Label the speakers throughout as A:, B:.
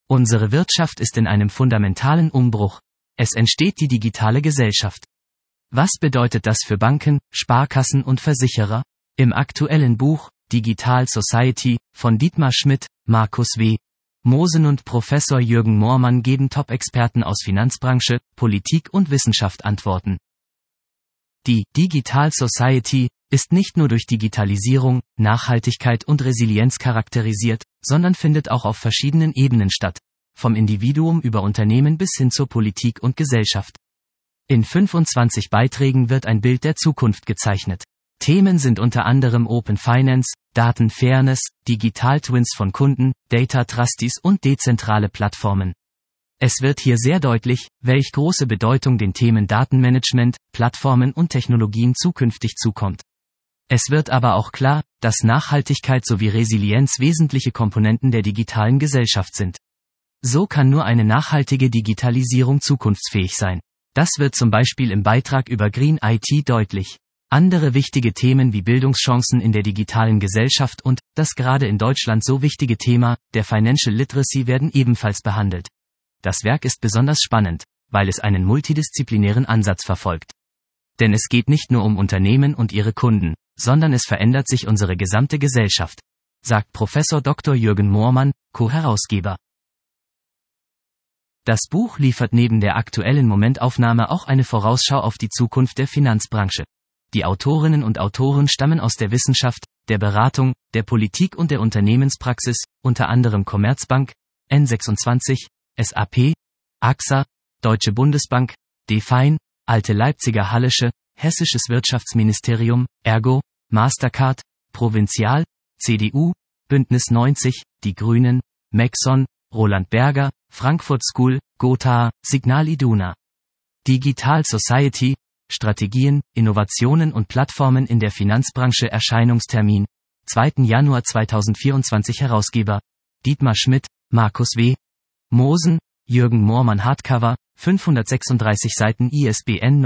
A: Unsere Wirtschaft ist in einem fundamentalen Umbruch. Es entsteht die digitale Gesellschaft. Was bedeutet das für Banken, Sparkassen und Versicherer? Im aktuellen Buch Digital Society von Dietmar Schmidt, Markus W. Mosen und Professor Jürgen Moormann geben Top-Experten aus Finanzbranche, Politik und Wissenschaft Antworten. Die Digital Society ist nicht nur durch Digitalisierung, Nachhaltigkeit und Resilienz charakterisiert, sondern findet auch auf verschiedenen Ebenen statt, vom Individuum über Unternehmen bis hin zur Politik und Gesellschaft. In 25 Beiträgen wird ein Bild der Zukunft gezeichnet. Themen sind unter anderem Open Finance, Datenfairness, Digital Twins von Kunden, Data Trustees und dezentrale Plattformen. Es wird hier sehr deutlich, welch große Bedeutung den Themen Datenmanagement, Plattformen und Technologien zukünftig zukommt. Es wird aber auch klar, dass Nachhaltigkeit sowie Resilienz wesentliche Komponenten der digitalen Gesellschaft sind. So kann nur eine nachhaltige Digitalisierung zukunftsfähig sein. Das wird zum Beispiel im Beitrag über Green IT deutlich. Andere wichtige Themen wie Bildungschancen in der digitalen Gesellschaft und das gerade in Deutschland so wichtige Thema der Financial Literacy werden ebenfalls behandelt. Das Werk ist besonders spannend, weil es einen multidisziplinären Ansatz verfolgt. Denn es geht nicht nur um Unternehmen und ihre Kunden, sondern es verändert sich unsere gesamte Gesellschaft, sagt Professor Dr. Jürgen Moormann, Co-Herausgeber. Das Buch liefert neben der aktuellen Momentaufnahme auch eine Vorausschau auf die Zukunft der Finanzbranche. Die Autorinnen und Autoren stammen aus der Wissenschaft, der Beratung, der Politik und der Unternehmenspraxis, unter anderem Commerzbank, N26, SAP, AXA, Deutsche Bundesbank, Define, Alte Leipziger Hallische, Hessisches Wirtschaftsministerium, Ergo, Mastercard, Provinzial, CDU, Bündnis 90, Die Grünen, Maxon, Roland Berger, Frankfurt School, Gotha, Signal Iduna. Digital Society, Strategien, Innovationen und Plattformen in der Finanzbranche. Erscheinungstermin, 2. Januar 2024. Herausgeber, Dietmar Schmidt, Markus W. Mosen, Jürgen Moormann. Hardcover, 536 Seiten. ISBN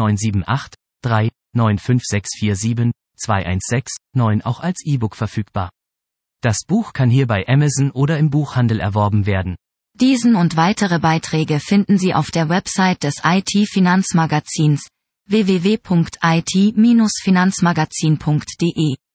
A: 978-3-95647-216-9 auch als E-Book verfügbar. Das Buch kann hier bei Amazon oder im Buchhandel erworben werden.
B: Diesen und weitere Beiträge finden Sie auf der Website des IT-Finanzmagazins www.it-finanzmagazin.de.